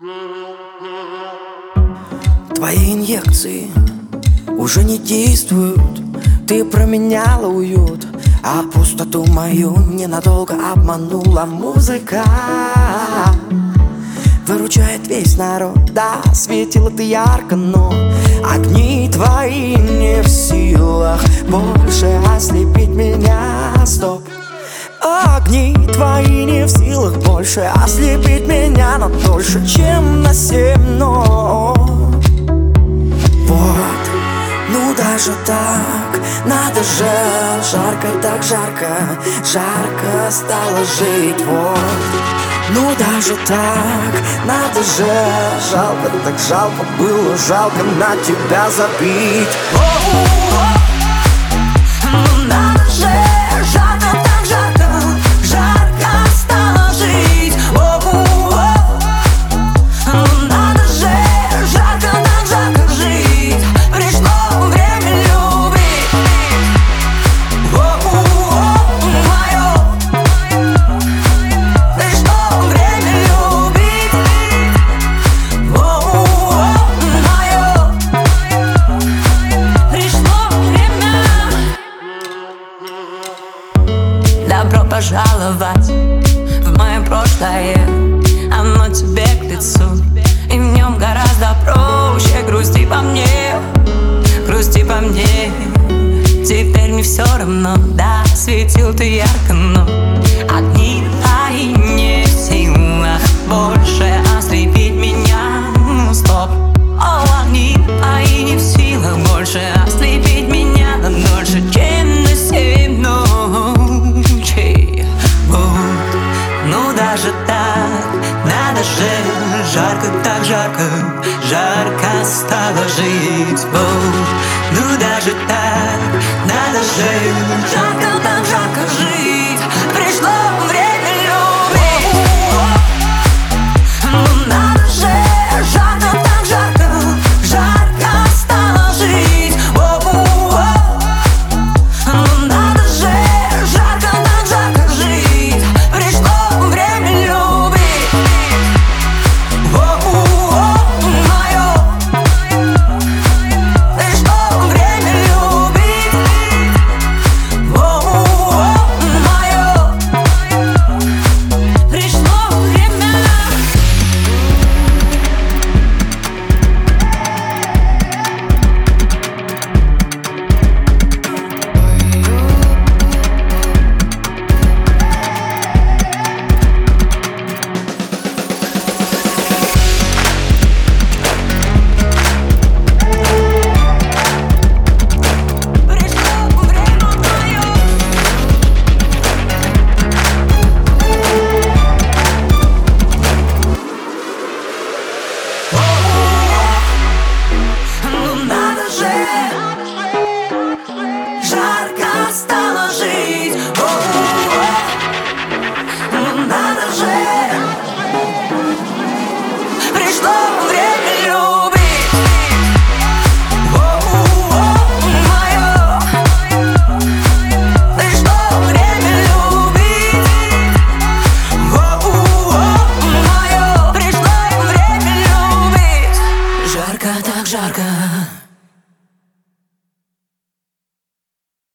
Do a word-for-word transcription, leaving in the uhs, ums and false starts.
Твои инъекции уже не действуют. Ты променяла уют, а пустоту мою ненадолго обманула музыка. Выручает весь народ, да, светила ты ярко, но огни твои не в силах больше ослепить меня. Стоп. Огни твои не в силах больше ослепить меня на дольше, чем на семь нот. Вот, ну даже так, надо же, жарко так жарко, жарко стало жить. Вот, ну даже так, надо же, жалко так жалко было, жалко на тебя забить. О-о-о! Ну надо же, жарко так жарко, жарко стало жить. О-о-о! Ну надо же, жарко так жарко жить. Пришло время любить. О-о-о, мое. Пришло время любить. О-о-о, мое. Пришло время. Добро пожаловать в мое прошлое. Оно тебе к лицу, и в нем гораздо проще. Грусти по мне, грусти по мне. Теперь мне все равно, да, светил ты ярко, но огни твои не в силах больше ослепить меня. Ну, стоп. О, огни твои не в силах больше ослепить меня на дольше, чем на семь ночей. Вот, ну даже так, надо же, жарко так жарко, жарко стало жить. Вот, ну даже так, надо же, жарко